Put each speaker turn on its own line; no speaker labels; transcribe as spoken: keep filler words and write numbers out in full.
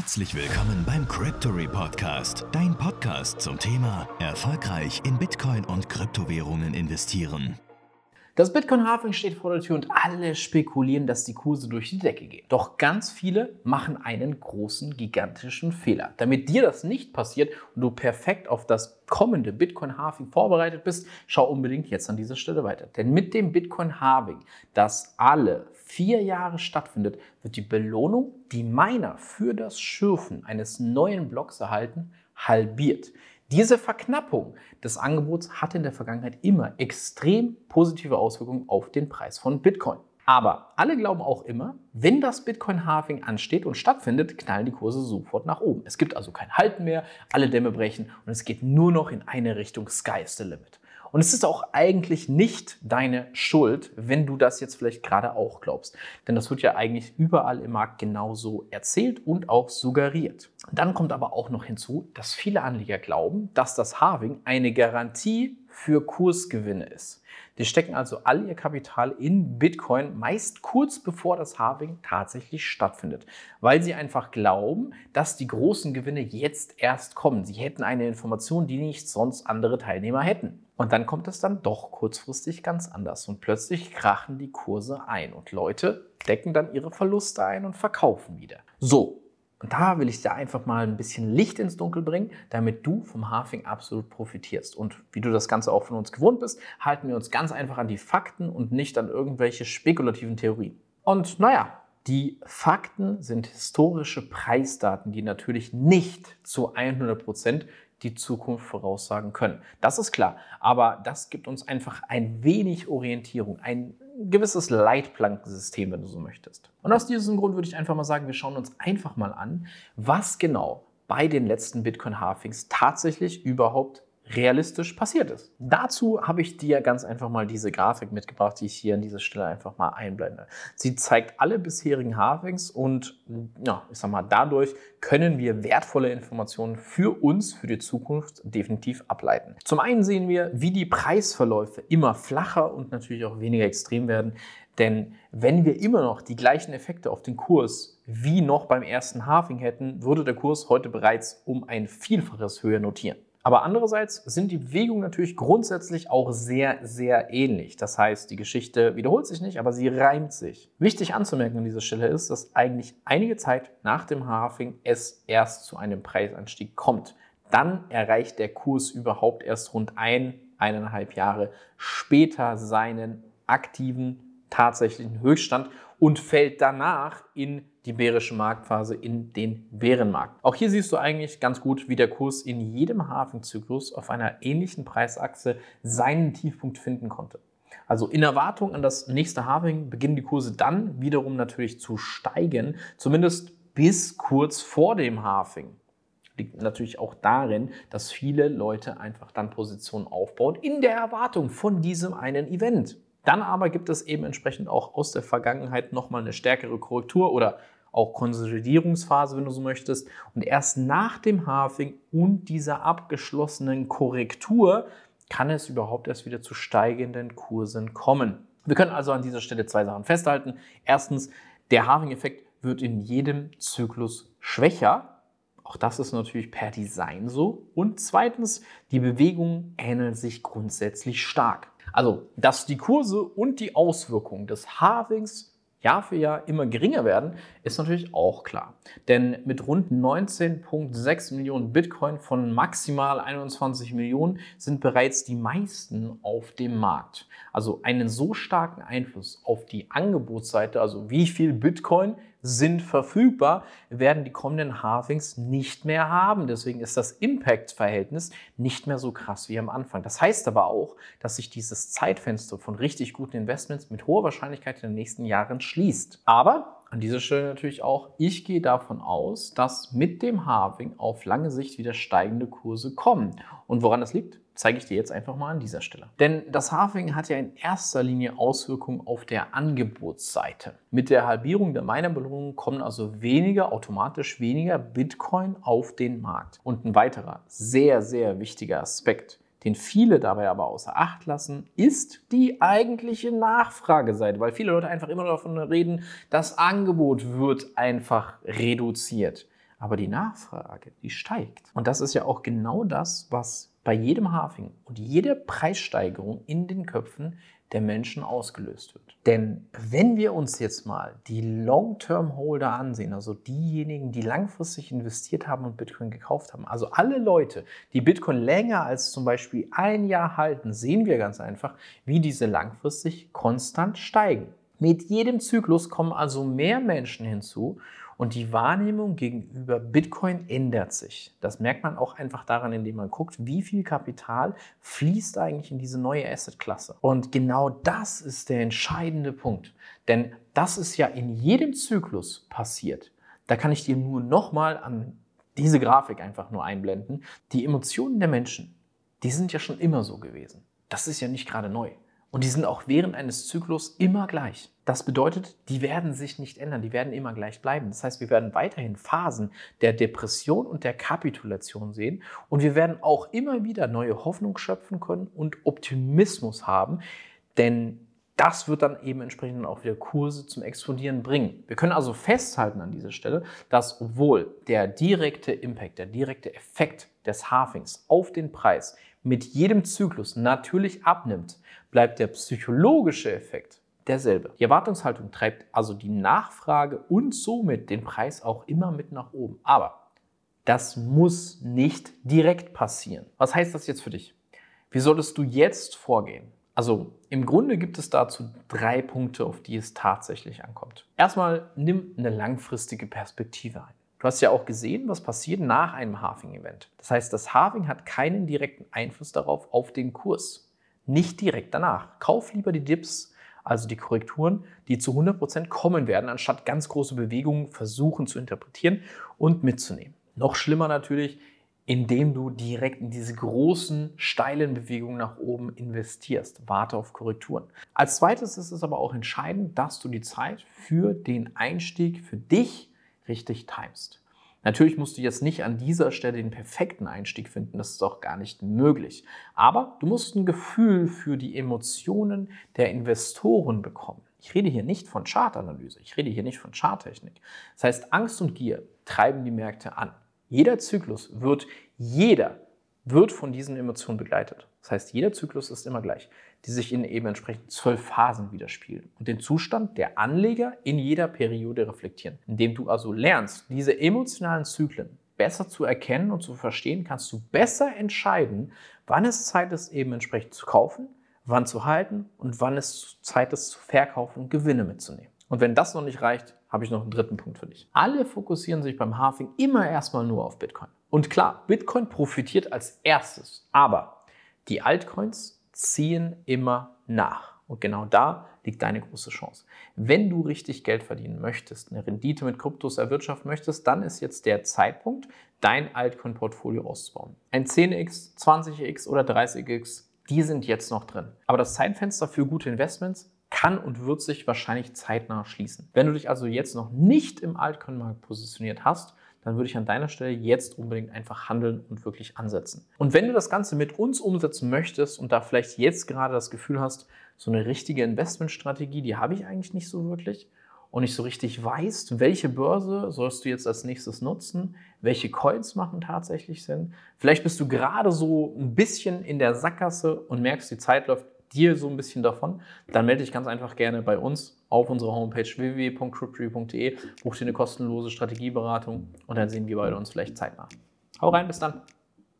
Herzlich willkommen beim Cryptory Podcast, dein Podcast zum Thema erfolgreich in Bitcoin und Kryptowährungen investieren.
Das Bitcoin-Halving steht vor der Tür und alle spekulieren, dass die Kurse durch die Decke gehen. Doch ganz viele machen einen großen, gigantischen Fehler. Damit dir das nicht passiert und du perfekt auf das kommende Bitcoin-Halving vorbereitet bist, schau unbedingt jetzt an dieser Stelle weiter. Denn mit dem Bitcoin-Halving, das alle vier Jahre stattfindet, wird die Belohnung, die Miner für das Schürfen eines neuen Blocks erhalten, halbiert. Diese Verknappung des Angebots hatte in der Vergangenheit immer extrem positive Auswirkungen auf den Preis von Bitcoin. Aber alle glauben auch immer, wenn das Bitcoin-Halving ansteht und stattfindet, knallen die Kurse sofort nach oben. Es gibt also kein Halten mehr, alle Dämme brechen und es geht nur noch in eine Richtung, Sky is the limit. Und es ist auch eigentlich nicht deine Schuld, wenn du das jetzt vielleicht gerade auch glaubst. Denn das wird ja eigentlich überall im Markt genauso erzählt und auch suggeriert. Dann kommt aber auch noch hinzu, dass viele Anleger glauben, dass das Halving eine Garantie für Kursgewinne ist. Die stecken also all ihr Kapital in Bitcoin, meist kurz bevor das Halving tatsächlich stattfindet, weil sie einfach glauben, dass die großen Gewinne jetzt erst kommen. Sie hätten eine Information, die nicht sonst andere Teilnehmer hätten. Und dann kommt es dann doch kurzfristig ganz anders und plötzlich krachen die Kurse ein und Leute decken dann ihre Verluste ein und verkaufen wieder. So. Und da will ich dir einfach mal ein bisschen Licht ins Dunkel bringen, damit du vom Halving absolut profitierst. Und wie du das Ganze auch von uns gewohnt bist, halten wir uns ganz einfach an die Fakten und nicht an irgendwelche spekulativen Theorien. Und naja, die Fakten sind historische Preisdaten, die natürlich nicht zu hundert Prozent die Zukunft voraussagen können. Das ist klar, aber das gibt uns einfach ein wenig Orientierung, ein gewisses Leitplankensystem, wenn du so möchtest. Und aus diesem Grund würde ich einfach mal sagen, wir schauen uns einfach mal an, was genau bei den letzten Bitcoin-Halvings tatsächlich überhaupt realistisch passiert ist. Dazu habe ich dir ganz einfach mal diese Grafik mitgebracht, die ich hier an dieser Stelle einfach mal einblende. Sie zeigt alle bisherigen Halvings und ja, ich sag mal, dadurch können wir wertvolle Informationen für uns, für die Zukunft definitiv ableiten. Zum einen sehen wir, wie die Preisverläufe immer flacher und natürlich auch weniger extrem werden. Denn wenn wir immer noch die gleichen Effekte auf den Kurs wie noch beim ersten Halving hätten, würde der Kurs heute bereits um ein Vielfaches höher notieren. Aber andererseits sind die Bewegungen natürlich grundsätzlich auch sehr, sehr ähnlich. Das heißt, die Geschichte wiederholt sich nicht, aber sie reimt sich. Wichtig anzumerken an dieser Stelle ist, dass eigentlich einige Zeit nach dem Halving es erst zu einem Preisanstieg kommt. Dann erreicht der Kurs überhaupt erst rund ein, eineinhalb Jahre später seinen aktiven, tatsächlichen Höchststand und fällt danach in die bärische Marktphase, in den Bärenmarkt. Auch hier siehst du eigentlich ganz gut, wie der Kurs in jedem Halving-Zyklus auf einer ähnlichen Preisachse seinen Tiefpunkt finden konnte. Also in Erwartung an das nächste Halving beginnen die Kurse dann wiederum natürlich zu steigen, zumindest bis kurz vor dem Halving. Liegt natürlich auch darin, dass viele Leute einfach dann Positionen aufbauen in der Erwartung von diesem einen Event. Dann aber gibt es eben entsprechend auch aus der Vergangenheit nochmal eine stärkere Korrektur oder auch Konsolidierungsphase, wenn du so möchtest. Und erst nach dem Halving und dieser abgeschlossenen Korrektur kann es überhaupt erst wieder zu steigenden Kursen kommen. Wir können also an dieser Stelle zwei Sachen festhalten. Erstens, der Halving-Effekt wird in jedem Zyklus schwächer. Auch das ist natürlich per Design so. Und zweitens, die Bewegungen ähneln sich grundsätzlich stark. Also, dass die Kurse und die Auswirkungen des Halvings Jahr für Jahr immer geringer werden, ist natürlich auch klar. Denn mit rund neunzehn Komma sechs Millionen Bitcoin von maximal einundzwanzig Millionen sind bereits die meisten auf dem Markt. Also einen so starken Einfluss auf die Angebotsseite, also wie viel Bitcoin sind verfügbar, werden die kommenden Halvings nicht mehr haben. Deswegen ist das Impact-Verhältnis nicht mehr so krass wie am Anfang. Das heißt aber auch, dass sich dieses Zeitfenster von richtig guten Investments mit hoher Wahrscheinlichkeit in den nächsten Jahren schließt. Aber an dieser Stelle natürlich auch, ich gehe davon aus, dass mit dem Halving auf lange Sicht wieder steigende Kurse kommen. Und woran das liegt, zeige ich dir jetzt einfach mal an dieser Stelle. Denn das Halving hat ja in erster Linie Auswirkungen auf der Angebotsseite. Mit der Halbierung der Minerbelohnung kommen also weniger, automatisch weniger Bitcoin auf den Markt. Und ein weiterer sehr, sehr wichtiger Aspekt, den viele dabei aber außer Acht lassen, ist die eigentliche Nachfrageseite, weil viele Leute einfach immer davon reden, das Angebot wird einfach reduziert. Aber die Nachfrage, die steigt. Und das ist ja auch genau das, was bei jedem Halving und jeder Preissteigerung in den Köpfen der Menschen ausgelöst wird. Denn wenn wir uns jetzt mal die Long-Term-Holder ansehen, also diejenigen, die langfristig investiert haben und Bitcoin gekauft haben, also alle Leute, die Bitcoin länger als zum Beispiel ein Jahr halten, sehen wir ganz einfach, wie diese langfristig konstant steigen. Mit jedem Zyklus kommen also mehr Menschen hinzu und die Wahrnehmung gegenüber Bitcoin ändert sich. Das merkt man auch einfach daran, indem man guckt, wie viel Kapital fließt eigentlich in diese neue Assetklasse. Und genau das ist der entscheidende Punkt. Denn das ist ja in jedem Zyklus passiert. Da kann ich dir nur nochmal an diese Grafik einfach nur einblenden. Die Emotionen der Menschen, die sind ja schon immer so gewesen. Das ist ja nicht gerade neu. Und die sind auch während eines Zyklus immer gleich. Das bedeutet, die werden sich nicht ändern, die werden immer gleich bleiben. Das heißt, wir werden weiterhin Phasen der Depression und der Kapitulation sehen und wir werden auch immer wieder neue Hoffnung schöpfen können und Optimismus haben, denn das wird dann eben entsprechend auch wieder Kurse zum Explodieren bringen. Wir können also festhalten an dieser Stelle, dass obwohl der direkte Impact, der direkte Effekt des Halvings auf den Preis mit jedem Zyklus natürlich abnimmt, bleibt der psychologische Effekt derselbe. Die Erwartungshaltung treibt also die Nachfrage und somit den Preis auch immer mit nach oben. Aber das muss nicht direkt passieren. Was heißt das jetzt für dich? Wie solltest du jetzt vorgehen? Also im Grunde gibt es dazu drei Punkte, auf die es tatsächlich ankommt. Erstmal nimm eine langfristige Perspektive ein. Du hast ja auch gesehen, was passiert nach einem Halving-Event. Das heißt, das Halving hat keinen direkten Einfluss darauf auf den Kurs. Nicht direkt danach. Kauf lieber die Dips, also die Korrekturen, die zu hundert Prozent kommen werden, anstatt ganz große Bewegungen versuchen zu interpretieren und mitzunehmen. Noch schlimmer natürlich, indem du direkt in diese großen, steilen Bewegungen nach oben investierst. Warte auf Korrekturen. Als zweites ist es aber auch entscheidend, dass du die Zeit für den Einstieg für dich richtig timest. Natürlich musst du jetzt nicht an dieser Stelle den perfekten Einstieg finden, das ist auch gar nicht möglich. Aber du musst ein Gefühl für die Emotionen der Investoren bekommen. Ich rede hier nicht von Chartanalyse, ich rede hier nicht von Charttechnik. Das heißt, Angst und Gier treiben die Märkte an. Jeder Zyklus wird, jeder wird von diesen Emotionen begleitet. Das heißt, jeder Zyklus ist immer gleich, die sich in eben entsprechend zwölf Phasen widerspiegeln und den Zustand der Anleger in jeder Periode reflektieren. Indem du also lernst, diese emotionalen Zyklen besser zu erkennen und zu verstehen, kannst du besser entscheiden, wann es Zeit ist, eben entsprechend zu kaufen, wann zu halten und wann es Zeit ist, zu verkaufen und Gewinne mitzunehmen. Und wenn das noch nicht reicht, habe ich noch einen dritten Punkt für dich. Alle fokussieren sich beim Halving immer erstmal nur auf Bitcoin. Und klar, Bitcoin profitiert als erstes, aber die Altcoins ziehen immer nach. Und genau da liegt deine große Chance. Wenn du richtig Geld verdienen möchtest, eine Rendite mit Kryptos erwirtschaften möchtest, dann ist jetzt der Zeitpunkt, dein Altcoin-Portfolio auszubauen. Ein zehn x, zwanzig x oder dreißig x, die sind jetzt noch drin. Aber das Zeitfenster für gute Investments kann und wird sich wahrscheinlich zeitnah schließen. Wenn du dich also jetzt noch nicht im Altcoin-Markt positioniert hast, dann würde ich an deiner Stelle jetzt unbedingt einfach handeln und wirklich ansetzen. Und wenn du das Ganze mit uns umsetzen möchtest und da vielleicht jetzt gerade das Gefühl hast, so eine richtige Investmentstrategie, die habe ich eigentlich nicht so wirklich und nicht so richtig weißt, welche Börse sollst du jetzt als nächstes nutzen, welche Coins machen tatsächlich Sinn. Vielleicht bist du gerade so ein bisschen in der Sackgasse und merkst, die Zeit läuft dir so ein bisschen davon, dann melde dich ganz einfach gerne bei uns auf unserer Homepage w w w punkt cryptory punkt de, buch dir eine kostenlose Strategieberatung und dann sehen wir beide uns vielleicht zeitnah. Hau rein, bis dann!